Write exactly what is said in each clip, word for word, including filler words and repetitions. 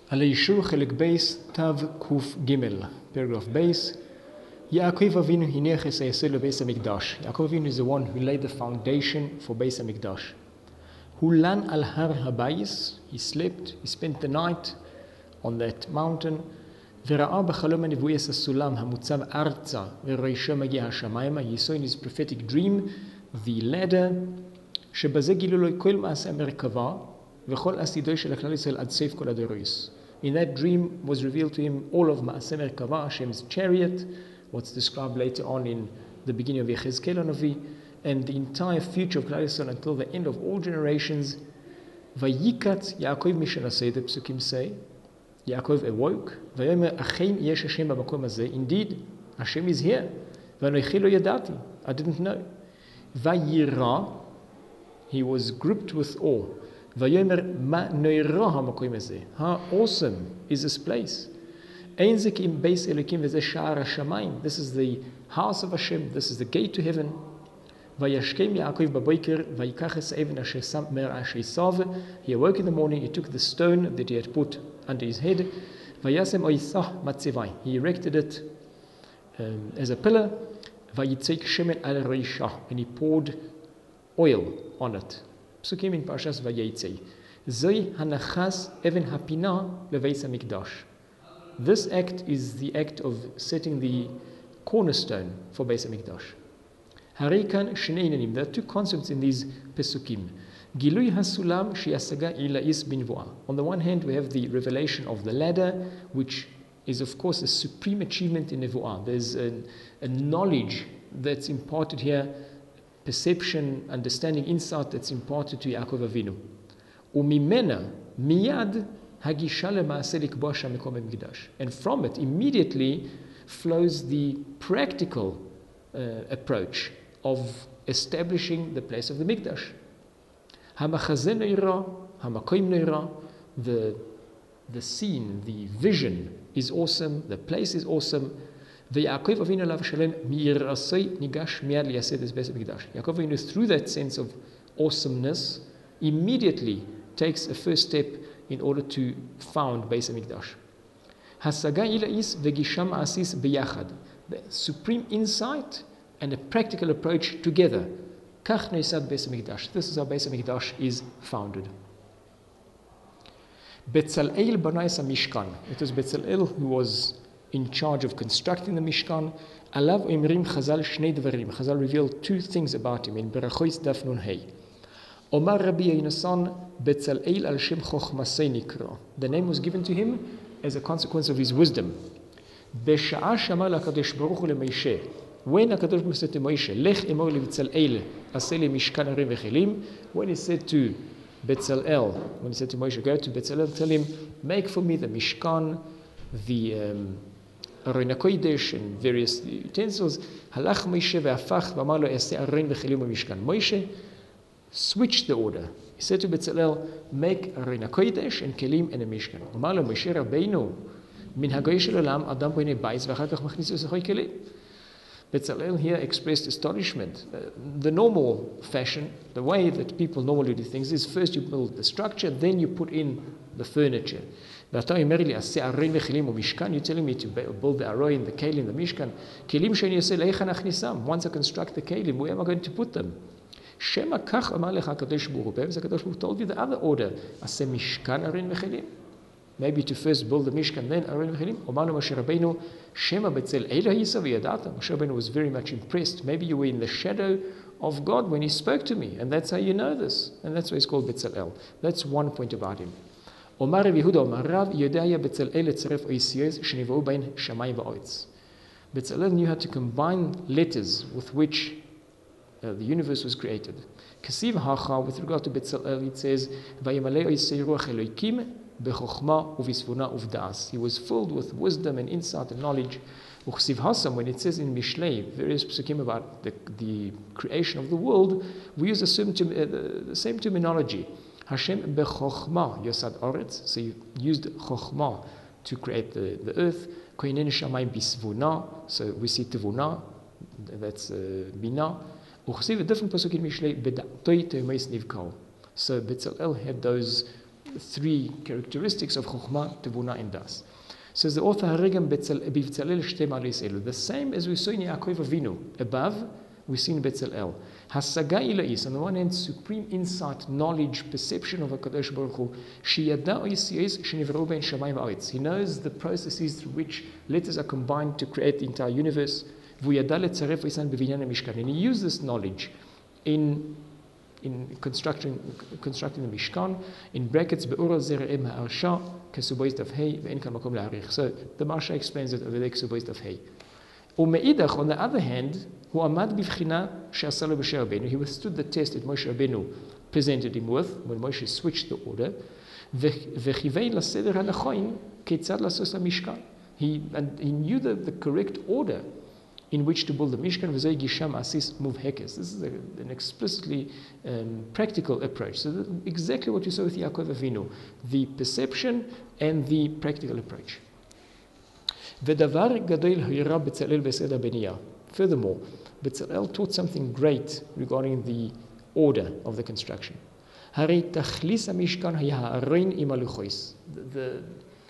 על האישור חלק בייס תו קוף גימל, paragraph base. Yaakov Avinu hiniach es hayesod lebeis hamikdash. Yaakov Avinu is the one who laid the foundation for Beis Hamikdash. Hulan al har habayis, he slept, he spent the night on that mountain. וראה בחלום הנבואי הסולם המוצב ארצה וראשו מגיע השמיימה. He saw in his prophetic dream the ladder שבזה גילו לו כל מעשה המרכבה וכל עשידוי של הכלל ישראל עד סוף כל הדורות. In that dream was revealed to him all of מעשה מרכבה, Hashem's chariot, what's described later on in the beginning of Yechezkel Hanavi, and the entire future of Klal Yisrael until the end of all generations. Vayikat Yaakov mishanaseh, the psukim say, Yaakov awoke. Vayomer Achem yesh Hashem b'makom hazeh. Indeed, Hashem is here. Vanochi lo yadati. I didn't know. Vayira, he was gripped with awe. Vayomer ma noira hamakom hazeh. How awesome is this place! Ein zekim beis Elokim v'zeh sha'ar hashamayim. This is the house of Hashem. This is the gate to heaven. Vayashkem Yaakov b'boiker vayikach es even asher sam mer asher isav. He awoke in the morning. He took the stone that he had put under his head. Vayasem oisah matzevai. He erected it um, as a pillar. Vayitzeik shemen al reishah. And he poured oil on it. Psukim in Parshas Vayetzei. Zoi hanachas even hapina leveis hamikdash. This act is the act of setting the cornerstone for Beis Hamikdash. Harikan shnei inanim. There are two concepts in these pesukim. Gilui hasulam sheyasaga ilais binvoa. On the one hand, we have the revelation of the ladder, which is of course a supreme achievement in nevuah. There's a, a knowledge that's imparted here, perception, understanding, insight that's imparted to Yaakov Avinu. Umimena miyad hagisha lemaaseh likboa sham mekom hamikdash. And from it immediately flows the practical uh, approach of establishing the place of the Mikdash. Hamachazeh noira, hamakom noira. The the scene, the vision is awesome. The place is awesome. Ve'Yaakov Avinu alav shalom mi'irasei nigash miyad liyaseh es Beis Hamikdash. Yaakov Avinu, through that sense of awesomeness, immediately takes a first step in order to found Beis Hamikdash. Hasaga ilais ve'gisham asis biyachad. The supreme insight and a practical approach together. Kach neisad Beis Hamikdash. This is how Beis Hamikdash is founded. Betzalel banais Mishkan. It was Betzalel who was in charge of constructing the Mishkan. Alav imrim Chazal shnei dvarim. Chazal revealed two things about him in Berachos Daf Nun Hey. Omar Rabbi Yonasan Betzalel al Shem Chochmasei nikra. The name was given to him as a consequence of his wisdom. Besha'a shama lakadosh baruch hu leMoshe. When HaKadosh Baruch Hu said to Moshe, Lech emor leBetzalel aseh li mishkan arim vechelim, when he said to Betzalel, when he said to Moshe, go to Betzalel, tell him, make for me the mishkan, the um, Aron HaKodesh and various utensils. Halach Moshe ve'afach v'amar lo aseh arim vechelim u'mishkan. Moshe switched the order. He said to Betzalel, make Aron HaKodesh and kelim and a mishkan. Amar lo Moshe Rabbeinu, min hagoy shel olam adam b'nei bayis v'achar kach machnis v'sachoi kelim. Betzalel here expressed astonishment. Uh, the normal fashion, the way that people normally do things, is first you build the structure, then you put in the furniture. You're telling me to build the aroin, the kelim, the mishkan. Once I construct the kelim, where am I going to put them? Shema kach amar lecha HaKadosh Baruch Hu. Perhaps HaKadosh Baruch Hu told you the other order. Aseh mishkan aroin v'chelim. Maybe to first build the Mishkan, then Aron v'chelim. Omar Moshe Rabbeinu, Shema Betzalel ha'isa v'yadata. Moshe Rabbeinu was very much impressed. Maybe you were in the shadow of God when He spoke to me, and that's how you know this. And that's why he's called Betzalel. That's one point about him. Omar Rav Yehuda, Omar Rav Yodaya Betzalel etzaref oisiyos shenivou bein shamayim va'oretz. Betzalel knew how to combine letters with which uh, the universe was created. Kasiv hacha, with regard to Betzalel, it says, Vayimalei oisei ruach Elokim. He was filled with wisdom and insight and knowledge. When it says in Mishlei, various psukim about the, the creation of the world, we use the same, term, uh, the same terminology. Hashem bechokhma yosad oretz. So you used chokhma to create the, the earth. Koinen shamayim bisvuna. So we see tevuna, that's uh, bina. A different pasuk in Mishlei, beda'toi te'umeis nivkal. So Betzalel had those three characteristics of Chokhmah, Tevuna, and Das. Says the author, the same as we saw in Yaakov Avinu. Above, we see in Betzalel. Hasaga ila'is, on the one hand, supreme insight, knowledge, perception of HaKadosh Baruch Hu. Sheyada oisiyos shenivru bein shamayim va'aretz. He knows the processes through which letters are combined to create the entire universe. V'yada letzaref oisan b'vinyan ha'mishkan. And he used this knowledge in in constructing constructing the Mishkan, in brackets, be'ura zer'em ha'arsha, kesubois daf hei, ve'en kan makom la'arich. So the Marsha explains it over there, kesubois daf hei. U'me'idach, on the other hand, hu amad bivchina she'asa lo b'Moshe Rabbeinu. He withstood the test that Moshe Rabbeinu presented him with, when Moshe switched the order. V'chivei l'seder ha'nachoin, ketzad lasos ha'mishkan. He, and he knew the, the correct order in which to build the Mishkan. V'zoi gisham asis muvhekes. This is a, an explicitly um, practical approach. So that, exactly what you saw with Yaakov Avinu, the perception and the practical approach. V'davar gadol ha'ira Betzalel v'seder beniyah. Furthermore, Betzalel taught something great regarding the order of the construction. Harei tachlis ha'mishkan ha'aron im haluchos. The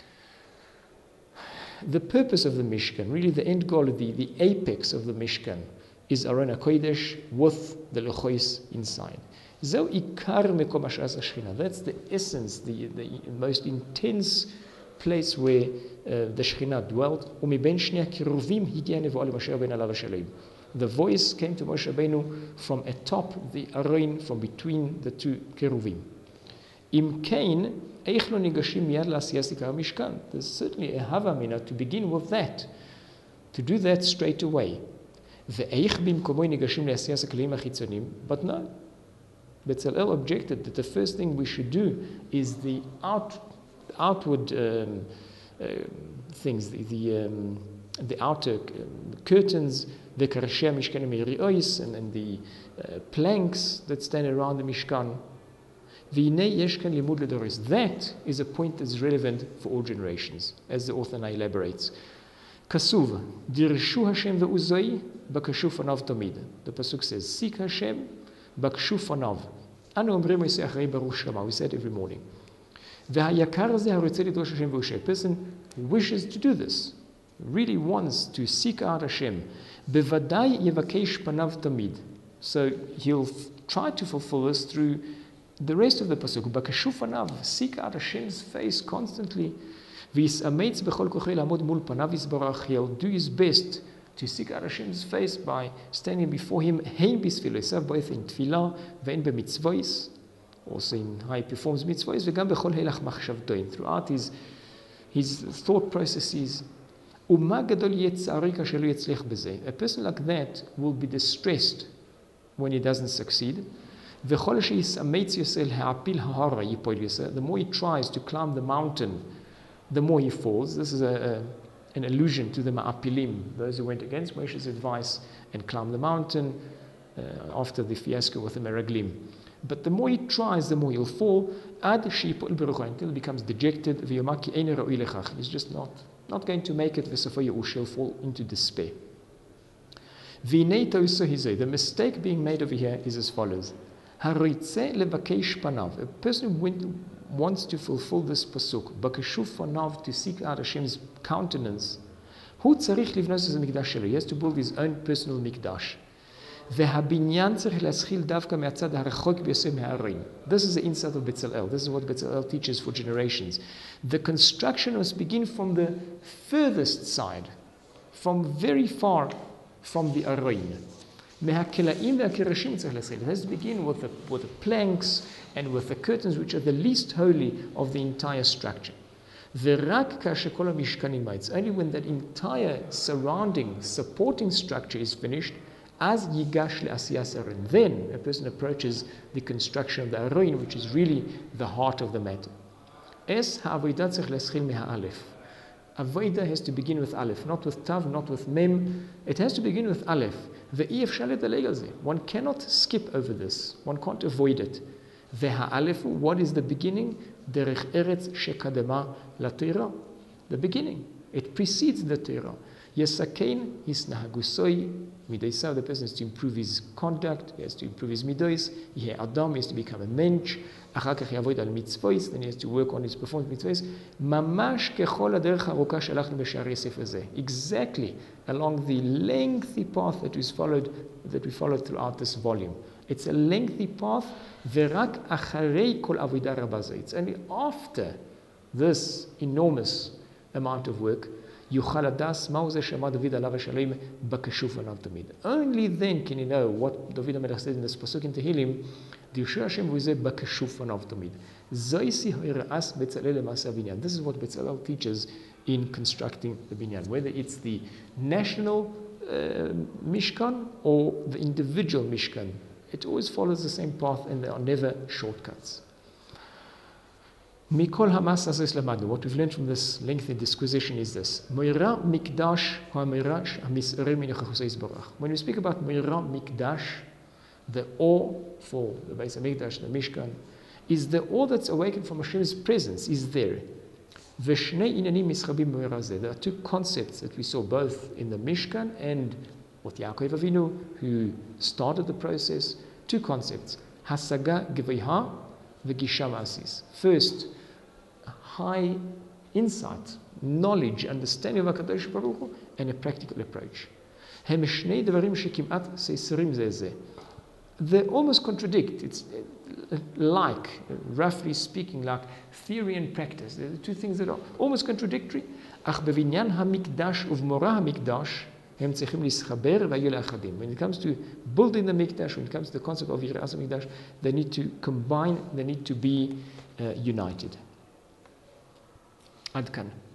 The purpose of the Mishkan, really the end goal, the, the apex of the Mishkan, is Aron HaKodesh with the Luchos inside. That's the essence, the, the most intense place where uh, the Shekhinah dwelt. The voice came to Moshe Rabbeinu from atop the Aron, from between the two Keruvim. Im Kain, there's certainly a havamina to begin with that, to do that straight away. But no, Betzalel objected that the first thing we should do is the out, outward um, uh, things, the the, um, the outer um, curtains, the karasheh mishkan and, and the uh, planks that stand around the Mishkan. That is a point that's relevant for all generations, as the author now elaborates. Kasuv, Dirshu Hashem ve'uzoi, bakashu fanav tamid. The pasuk says, Seek Hashem, bakashu fanav. Anu omrim yisei achrei baruch shama. We said every morning. Ve'hayakar zeh harotzeh lidrosh Hashem ve'ushay. A person wishes to do this, really wants to seek out Hashem. Bevadai yevakesh panav tamid. So he'll try to fulfill this through the rest of the pasuk, bakashu fanav, seek out Hashem's face constantly. V'yisameitz bechol kochei lamod mul panav yisbarach. He'll do his best to seek out Hashem's face by standing before Him. Hein b'sfilosav, both in tefillah, ve'en b'mitzvos, also in how he performs mitzvos, ve'gam bechol helach machshavto, throughout his his thought processes. Uma gadol yetzari kasher lo yetzlech b'zeh. A person like that will be distressed when he doesn't succeed. The more he tries to climb the mountain, the more he falls. This is a, a, an allusion to the Ma'apilim, those who went against Moshe's advice and climbed the mountain uh, after the fiasco with the Meraglim. But the more he tries, the more he'll fall, until he becomes dejected. He's just not, not going to make it. He'll fall into despair. The mistake being made over here is as follows. A person who wants to fulfill this pasuk, bakashu fanav, to seek out Hashem's countenance, he has to build his own personal mikdash. This is the insight of Betzalel. This is what Betzalel teaches for generations. The construction must begin from the furthest side, from very far from the Aron. It has to begin with the, with the planks and with the curtains, which are the least holy of the entire structure. It's only when that entire surrounding, supporting structure is finished, as yigash le'asiyas aron, then a person approaches the construction of the aron, which is really the heart of the matter. Es ha'avodah tzarich le'aschil me'ha'alef. Avodah has to begin with Aleph, not with Tav, not with Mem. It has to begin with Aleph. One cannot skip over this. One can't avoid it. What is the beginning? Derech eretz shekadema la Torah. The beginning. It precedes the Torah. Yesakein his nahagusoi midaisav. The person has to improve his conduct. He has to improve his midos. Yehe adam, he has to become a mensch. Achar kach yavod al mitzvos. Then he has to work on his performance mitzvos. Mamash kechol haderech haroka shalachnu b'sha'arei sefer zeh. Exactly along the lengthy path that is followed, that we followed throughout this volume. It's a lengthy path. Verak acharei kol avodah rabba zeh. It's only after this enormous amount of work, only then can you know what David HaMelech said in this pasuk in Tehillim, Yeshua Hashem v'zeh b'keshuf v'nav tamid. Zoisi ha'ira'as Betzalel l'ma'aseh binyan. This is what Betzalel teaches in constructing the binyan, whether it's the national uh, Mishkan or the individual Mishkan. It always follows the same path and there are never shortcuts. Mikol hamas azos lamadu. What we've learned from this lengthy disquisition is this: Moira mikdash ha'moira hamis'orel min chachosei yisborach. When we speak about Moira mikdash, the awe for the Beis Hamikdash, the Mishkan, is the awe that's awakened from Hashem's presence. Is there? V'shnei inanim mischabim moira zeh. There are two concepts that we saw both in the Mishkan and with Yaakov Avinu, who started the process. Two concepts: hasaga geveiha v'gisha ma'asis. First, high insight, knowledge, understanding of HaKadosh Baruch Hu, and a practical approach. הם שני דברים שכמעט סייסרים זה זה. They almost contradict. It's like, roughly speaking, like theory and practice. They're the two things that are almost contradictory. אך בבניין המקדש ובמורה המקדש הם צריכים להסחבר והיו לאחדים. When it comes to building the mikdash, when it comes to the concept of יראת המקדש, they need to combine, they need to be uh, united. עד כאן.